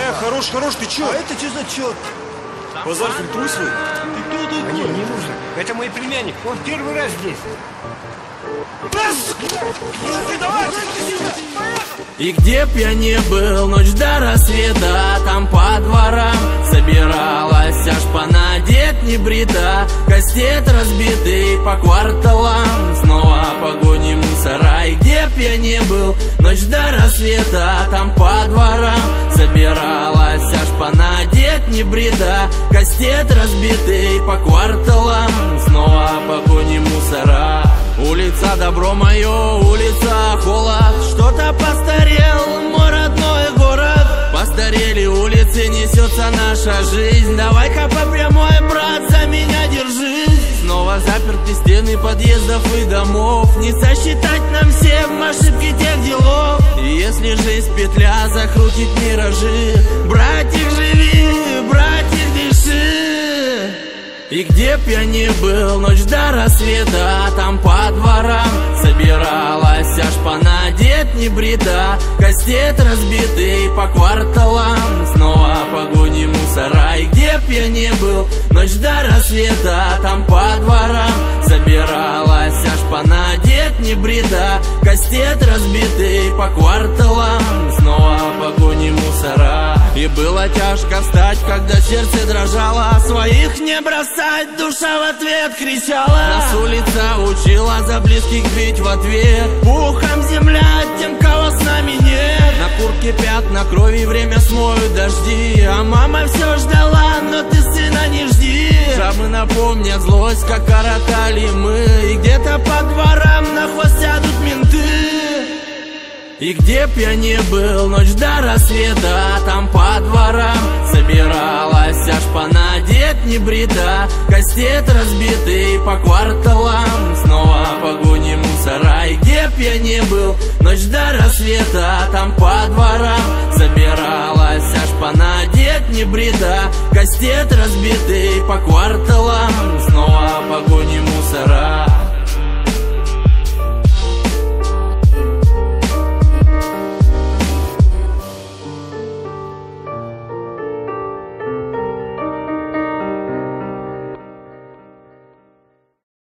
Хорош, ты чё? А это что за чёрт? Базар фильтруй свой. Ты кто такой? Не нужно. Это мой племянник. Он первый раз здесь. И где б я не был, ночь до рассвета, там по дворам собиралась аж понадеть небрита. Кастет разбитый по кварталам, снова погони мусора. И где б я не был, ночь до рассвета, там по дворам собиралась аж понадеть небрита. Кастет разбитый по кварталам, снова погони мусора. Улица добро мое, улица холод. Что-то постарел мой родной город. Постарели улицы, несется наша жизнь. Давай-ка по прямой, брат, за меня держись. Снова заперты стены подъездов и домов. Не сосчитать нам всем ошибки тех делов. И если жизнь петля закрутит миражи, братик, живи, братик, дыши. И где б я ни был, ночь до рассвета, там по дворам собиралась аж понадеть небрита. Кастет разбитый по кварталам, снова погони мусора. И где б я ни был, ночь до рассвета, там по дворам собиралась аж понадеть небрита. Кастет разбитый по кварталам, снова погони мусора. И было тяжко встать, когда сердце дрожало, своих не бросать, душа в ответ кричала. Нас улица учила за близких бить в ответ. Пухом земля тем, кого с нами нет. На куртке пятна крови, время смоют дожди. А мама все ждала, но ты сына не жди. Жабы напомнят злость, как коротали мы. И где-то по дворам на хвост сядут менты. И где б я ни был, ночь до рассвета, там по дворам собиралась аж понадеть небрита. Кастет разбитый по кварталам, снова погони мусора. И где б я ни был, ночь до рассвета, там по дворам собиралась аж понадеть небрита. Кастет разбитый по кварталам, снова погони мусора.